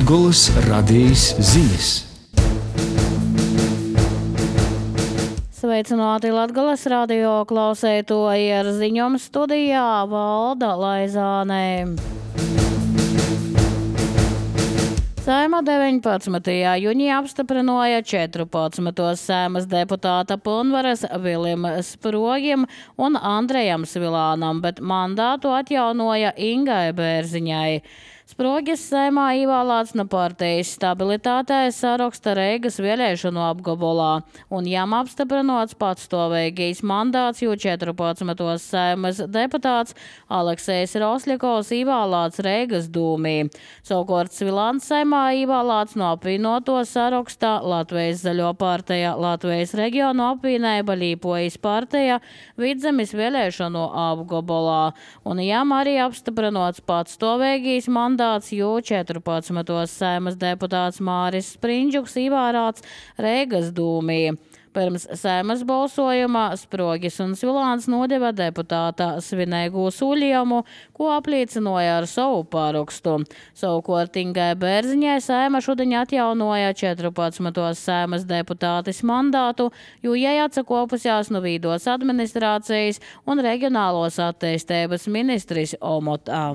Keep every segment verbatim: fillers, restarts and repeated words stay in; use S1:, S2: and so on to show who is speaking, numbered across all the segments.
S1: Latgoles radijas ziņas.
S2: Sveicināti Latgoles radio klausētoji, ar ziņām studijā Valda Laizāne. Saeima deviņpadsmitajā jūnijā apstiprināja četrpadsmitos Saeimas deputāta pilnvaras Vilim Sprogim un Andrejam Svilānam, bet mandātu atjaunoja Ingai Bērziņai. Sprogis Saeimā ievēlēts no partijas stabilitātei saraksta Reigas vēlēšanu apgabalā, un jām apstiprināts patstāvīgais mandāts, jo četrpadsmitos Saeimas deputāts Aleksejs Rosļakovs ievēlēts Reigas dūmī. Savukārt Svilāns Saeimā ievēlēts no apvienoto saraksta Latvijas Zaļo partija, Latvijas reģionu apvienība, Līpojas partija Vidzemes vēlēšanu apgabalā, un jām arī apstiprināts patstāvīgais mandāts, jo četrpadsmitos Saeimas deputāts Māris Sprindžuks ievēlēts Reigas dūmī. Pirms Saeimas balsojumā Sprogis un Svilāns nodeva deputāta svinīgu solījumu, ko apliecināja ar savu parakstu. Savukārt Ingai Bērziņai Saeima šodien atjaunoja četrpadsmitos Saeimas deputātes mandātu, jo jai atsakopusies no vīdos administrācijas un reģionālos attīstības ministris omotā.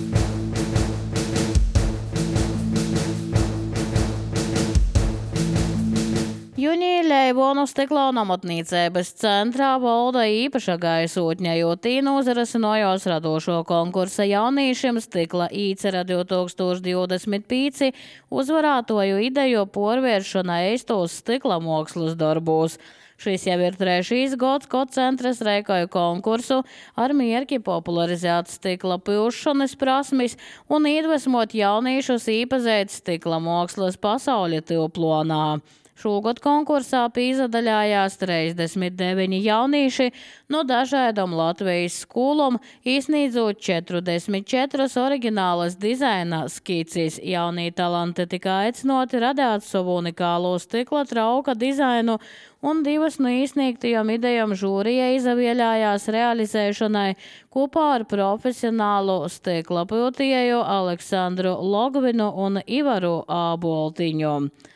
S2: Jūnija Leivonu stikla un amatniecības centrā valda īpaša gaisotņa, jo tī nozarasinojos radošo konkursa jaunīšiem stikla īcera divi tūkstoši divdesmit pieci uzvarātoju ideju porvēršana eistos stikla mākslas darbos. Šis jau ir trešīs gads, kad centrs rēkoja konkursu ar mierki popularizēt stikla pilšanas prasmes un iedvesmot jaunīšus īpazēt stikla mākslas pasauļa tilplonā. Šogad konkursā pīzadaļājās trīsdesmit deviņi jaunīši no dažādām Latvijas skolām, izsniedzot četrdesmit četras oriģinālas dizaina skices. Jaunie talanti tika aicināti radīt savu unikālo stikla trauka dizainu, un divas no izsniegtajām idejām žūrija izvēlējās realizēšanai kopā ar profesionālu stikla piltieju Aleksandru Logvinu un Ivaru Āboltiņu.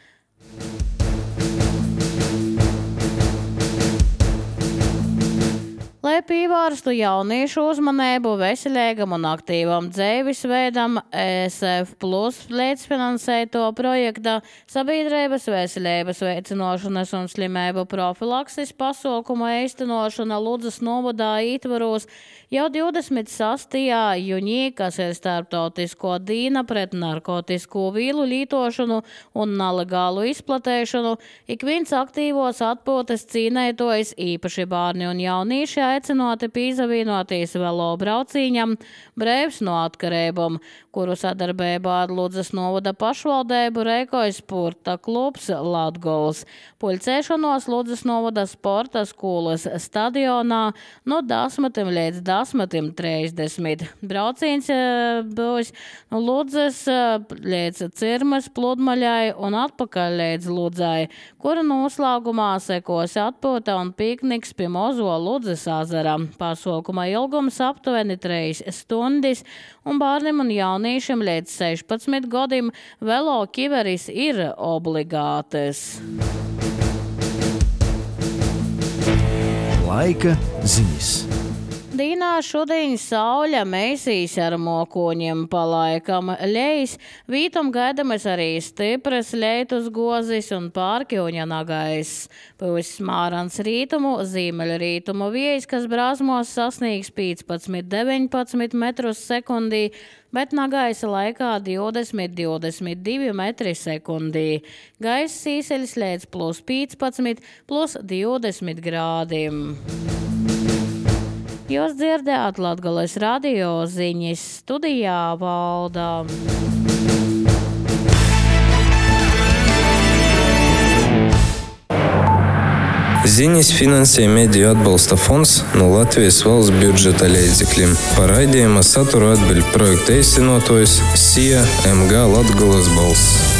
S2: Lai pievērstu jauniešu uzmanību veselīgam un aktīvam dzīvesveidam, E S F Plus līdzfinansēto projekta Sabiedrības veselības veicināšanas un slimību profilakses pasākumu īstenošana Ludzas novadā ietvaros jau divdesmit sastajā jūnijā, kas ir starptautisko dīna pret narkotisko vīlu lietošanu un nelegālu izplatēšanu, ik viens aktīvos atpūtas cīnētojs, īpaši bērni un jaunīši, aicināti pīzavienoties velo braucīņam Brēvs no atkarībām, kuru sadarbībā ar Ludzas novada pašvaldību rēkoja sporta klubs Latgoles. Puļcēšanos Ludzas novada sporta skolas stadionā no desmitim līdz desmitim trīsdesmit. Braucīns būs no Ludzas līdz Cirmes pludmaļai un atpakaļ līdz Ludzai, kura noslēgumā sekos atpūta un pikniks pie Mozo Ludzas azara. Pasākuma ilgums aptuveni trīs stundas, un bērniem un jaunīšiem līdz sešpadsmit gadiem velo kiveris ir obligātas.
S1: Laika ziņas.
S2: Dīnā šodien sauļa mēsīs ar mokoņiem pa laikam lejas, vītam gaidamas arī stipras leitus gozis un pārkļuņa nagais. Pūs smārans rītumu, zīmeļu rītumu viejas, kas brāzmos sasniegs piecpadsmit deviņpadsmit metrus sekundī, bet nagaisa laikā divdesmit divdesmit divi metri sekundī. Gaisa sīseļs līdz plus piecpadsmit, plus divdesmit grādiem. Jūs dzirdējāt Latgoles radio ziņas, studijā Valda.
S3: Ziņas finansē Mediju atbalsta fonds no Latvijas valsts budžeta līdzekļiem. Par raidījuma saturu atbild projekta īstenotājs S I A M G Latgoles balss.